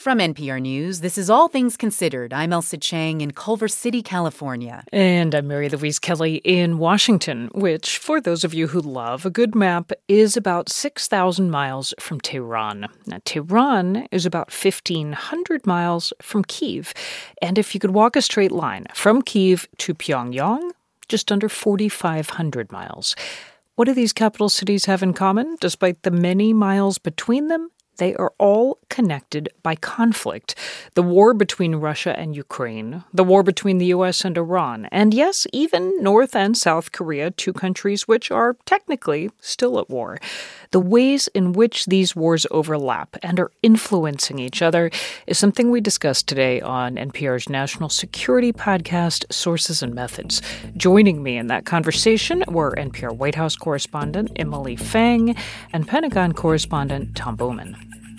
From NPR News, this is All Things Considered. I'm Elsa Chang in Culver City, California. And I'm Mary Louise Kelly in Washington, which, for those of you who love a good map, is about 6,000 miles from Tehran. Now, Tehran is about 1,500 miles from Kyiv. And if you could walk a straight line from Kyiv to Pyongyang, just under 4,500 miles. What do these capital cities have in common? Despite the many miles between them, they are all connected by conflict. The war between Russia and Ukraine, the war between the U.S. and Iran, and yes, even North and South Korea, two countries which are technically still at war. The ways in which these wars overlap and are influencing each other is something we discussed today on NPR's national security podcast, Sources and Methods. Joining me in that conversation were NPR White House correspondent Emily Feng and Pentagon correspondent Tom Bowman.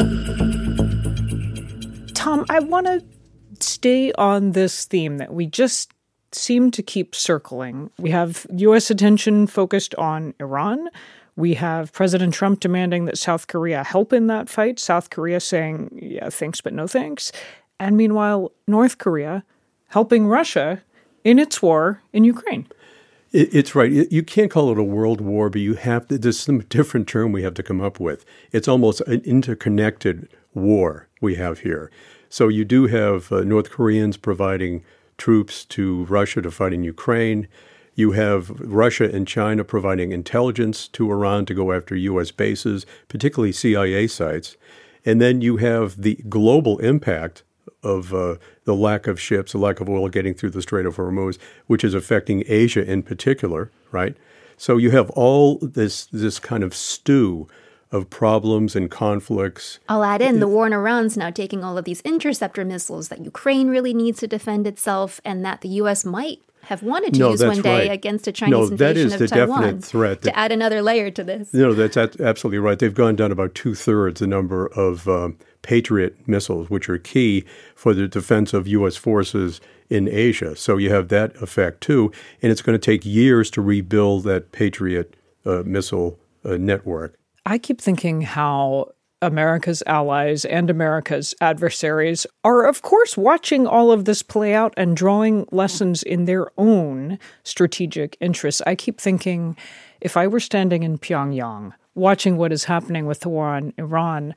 Tom, I want to stay on this theme that we just seem to keep circling. We have U.S. attention focused on Iran. We have President Trump demanding that South Korea help in that fight. South Korea saying, yeah, thanks, but no thanks. And meanwhile, North Korea helping Russia in its war in Ukraine. It's right. You can't call it a world war, but you have to. There's some different term we have to come up with. It's almost an interconnected war we have here. So you do have North Koreans providing troops to Russia to fight in Ukraine. You have Russia and China providing intelligence to Iran to go after U.S. bases, particularly CIA sites. And then you have the global impact of the lack of ships, the lack of oil getting through the Strait of Hormuz, which is affecting Asia in particular, right? So you have all this kind of stew of problems and conflicts. I'll add in the war in Iran's now taking all of these interceptor missiles that Ukraine really needs to defend itself and that the U.S. might have wanted to use one day against a Chinese invasion of Taiwan. That is the definite threat. To add another layer to this. That's absolutely right. They've gone down about 2/3 the number of Patriot missiles, which are key for the defense of U.S. forces in Asia. So you have that effect, too. And it's going to take years to rebuild that Patriot missile network. I keep thinking how America's allies and America's adversaries are, of course, watching all of this play out and drawing lessons in their own strategic interests. I keep thinking, if I were standing in Pyongyang, watching what is happening with the war on Iran,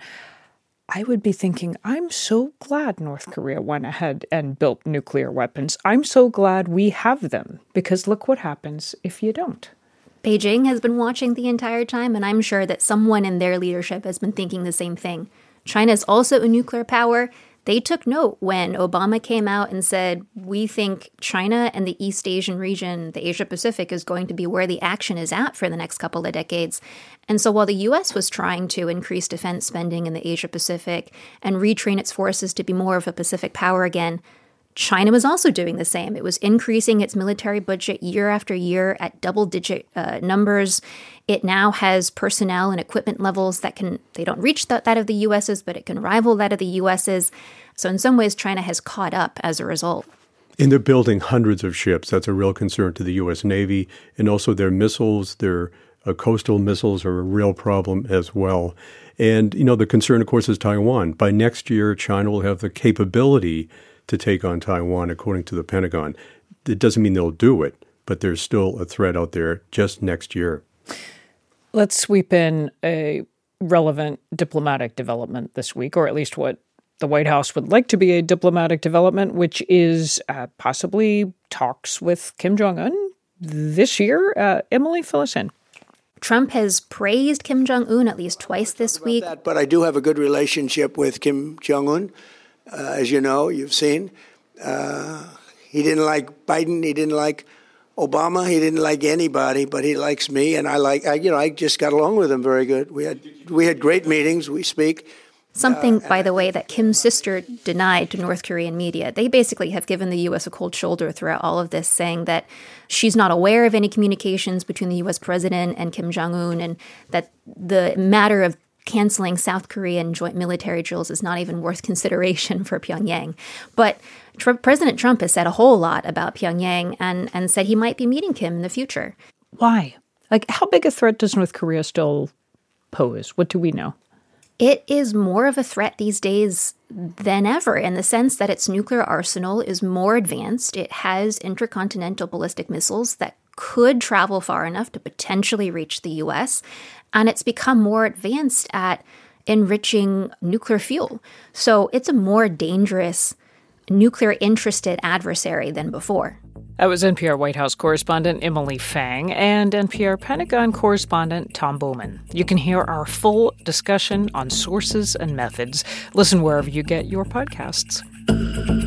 I would be thinking, I'm so glad North Korea went ahead and built nuclear weapons. I'm so glad we have them, because look what happens if you don't. Beijing has been watching the entire time, and I'm sure that someone in their leadership has been thinking the same thing. China is also a nuclear power. They took note when Obama came out and said, we think China and the East Asian region, the Asia Pacific, is going to be where the action is at for the next couple of decades. And so while the U.S. was trying to increase defense spending in the Asia Pacific and retrain its forces to be more of a Pacific power again, China was also doing the same. It was increasing its military budget year after year at double-digit numbers. It now has personnel and equipment levels that they don't reach that of the U.S.'s, but it can rival that of the U.S.'s. So in some ways, China has caught up as a result. And they're building hundreds of ships. That's a real concern to the U.S. Navy. And also their missiles, their coastal missiles are a real problem as well. And, the concern, of course, is Taiwan. By next year, China will have the capability to take on Taiwan, according to the Pentagon. It doesn't mean they'll do it, but there's still a threat out there just next year. Let's sweep in a relevant diplomatic development this week, or at least what the White House would like to be a diplomatic development, which is possibly talks with Kim Jong-un this year. Emily, fill us in. Trump has praised Kim Jong-un at least twice this week. But I do have a good relationship with Kim Jong-un. As you know, you've seen. He didn't like Biden. He didn't like Obama. He didn't like anybody, but he likes me, and I just got along with him very good. We had great meetings. We speak. Something, by the way, that Kim's sister denied to North Korean media. They basically have given the U.S. a cold shoulder throughout all of this, saying that she's not aware of any communications between the U.S. president and Kim Jong-un, and that the matter of canceling South Korean joint military drills is not even worth consideration for Pyongyang. But President Trump has said a whole lot about Pyongyang and said he might be meeting Kim in the future. Why? How big a threat does North Korea still pose? What do we know? It is more of a threat these days than ever in the sense that its nuclear arsenal is more advanced. It has intercontinental ballistic missiles that could travel far enough to potentially reach the U.S., and it's become more advanced at enriching nuclear fuel. So it's a more dangerous nuclear-interested adversary than before. That was NPR White House correspondent Emily Fang and NPR Pentagon correspondent Tom Bowman. You can hear our full discussion on sources and methods. Listen wherever you get your podcasts.